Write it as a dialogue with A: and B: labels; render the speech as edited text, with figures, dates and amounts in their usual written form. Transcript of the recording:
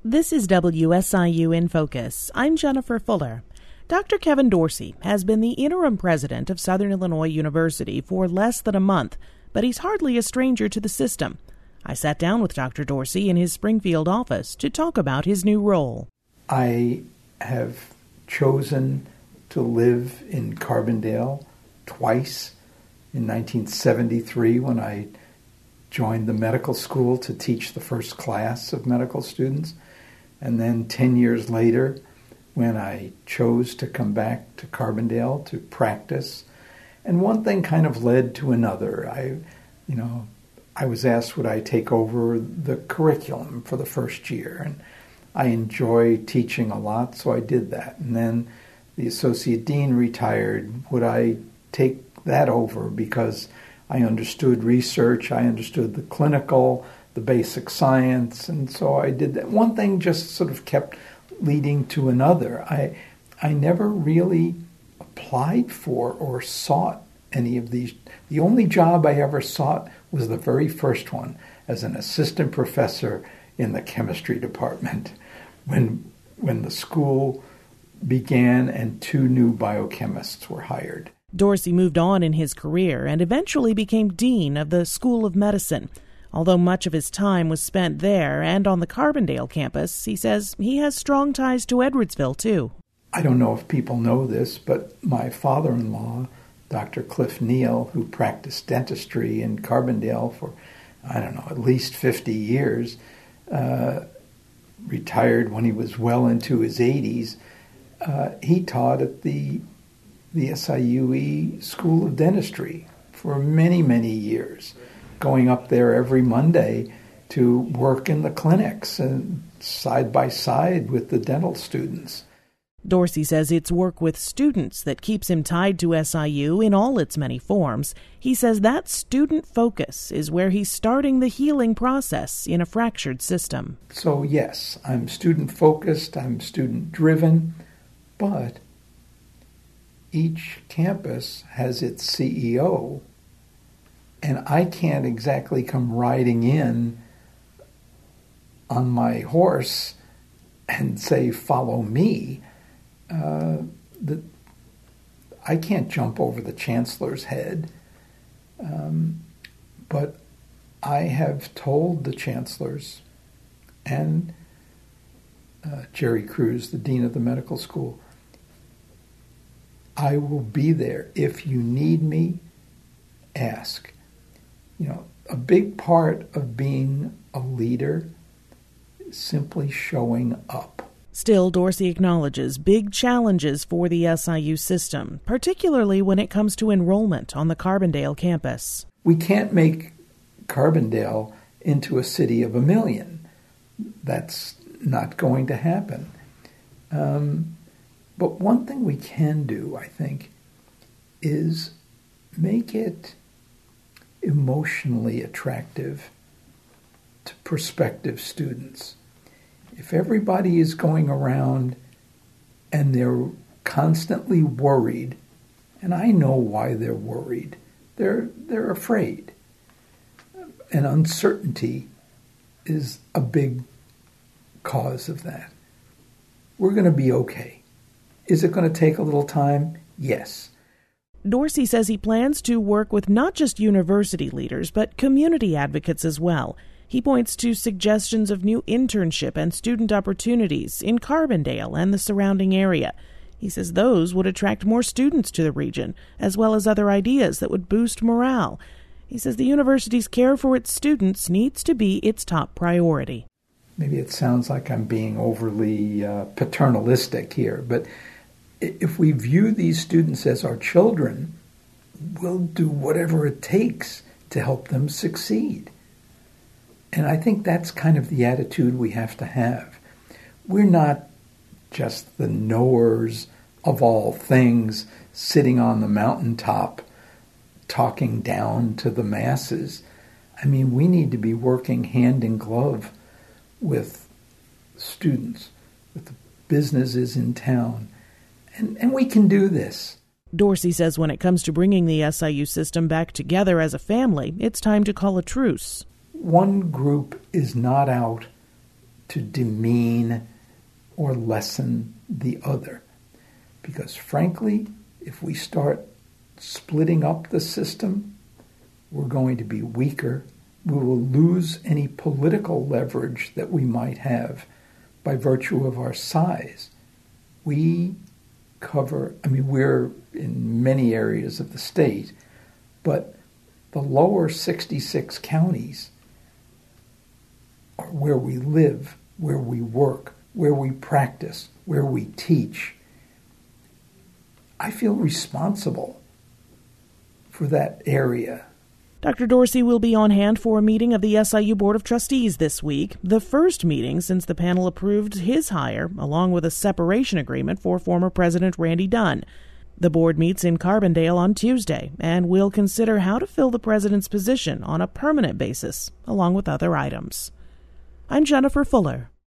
A: This is WSIU in Focus. I'm Jennifer Fuller. Dr. Kevin Dorsey has been the interim president of Southern Illinois University for less than a month, but he's hardly a stranger to the system. I sat down with Dr. Dorsey in his Springfield office to talk about his new role.
B: I have chosen to live in Carbondale twice. In 1973, when I joined the medical school to teach the first class of medical students, and then 10 years later, when I chose to come back to Carbondale to practice. And one thing kind of led to another. I was asked would I take over the curriculum for the first year, and I enjoy teaching a lot, so I did that. And then the associate dean retired. Would I take that over because I understood research, I understood the clinical, the basic science, and so I did that. One thing just sort of kept leading to another. I never really applied for or sought any of these. The only job I ever sought was the very first one as an assistant professor in the chemistry department when the school began and 2 new biochemists were hired.
A: Dorsey moved on in his career and eventually became dean of the School of Medicine. Although much of his time was spent there and on the Carbondale campus, he says he has strong ties to Edwardsville, too.
B: I don't know if people know this, but my father-in-law, Dr. Cliff Neal, who practiced dentistry in Carbondale for, at least 50 years, retired when he was well into his 80s. He taught at the SIUE School of Dentistry for many, many years, going up there every Monday to work in the clinics and side by side with the dental students.
A: Dorsey says it's work with students that keeps him tied to SIU in all its many forms. He says that student focus is where he's starting the healing process in a fractured system.
B: So yes, I'm student focused, I'm student driven, but each campus has its CEO, and I can't exactly come riding in on my horse and say, follow me. I can't jump over the chancellor's head, but I have told the chancellors and Jerry Cruz, the dean of the medical school, I will be there. If you need me, ask. A big part of being a leader is simply showing up.
A: Still, Dorsey acknowledges big challenges for the SIU system, particularly when it comes to enrollment on the Carbondale campus.
B: We can't make Carbondale into a city of 1 million. That's not going to happen. But one thing we can do, I think, is make it emotionally attractive to prospective students. If everybody is going around and they're constantly worried, and I know why they're worried, they're afraid. And uncertainty is a big cause of that. We're going to be okay. Is it going to take a little time? Yes.
A: Dorsey says he plans to work with not just university leaders, but community advocates as well. He points to suggestions of new internship and student opportunities in Carbondale and the surrounding area. He says those would attract more students to the region, as well as other ideas that would boost morale. He says the university's care for its students needs to be its top priority.
B: Maybe it sounds like I'm being overly paternalistic here, but if we view these students as our children, we'll do whatever it takes to help them succeed. And I think that's kind of the attitude we have to have. We're not just the knowers of all things sitting on the mountaintop talking down to the masses. I mean, we need to be working hand in glove with students, with the businesses in town. And we can do this.
A: Dorsey says when it comes to bringing the SIU system back together as a family, it's time to call a truce.
B: One group is not out to demean or lessen the other. Because frankly, if we start splitting up the system, we're going to be weaker. We will lose any political leverage that we might have by virtue of our size. We're in many areas of the state, but the lower 66 counties are where we live, where we work, where we practice, where we teach. I feel responsible for that area.
A: Dr. Dorsey will be on hand for a meeting of the SIU Board of Trustees this week, the first meeting since the panel approved his hire, along with a separation agreement for former President Randy Dunn. The board meets in Carbondale on Tuesday and will consider how to fill the president's position on a permanent basis, along with other items. I'm Jennifer Fuller.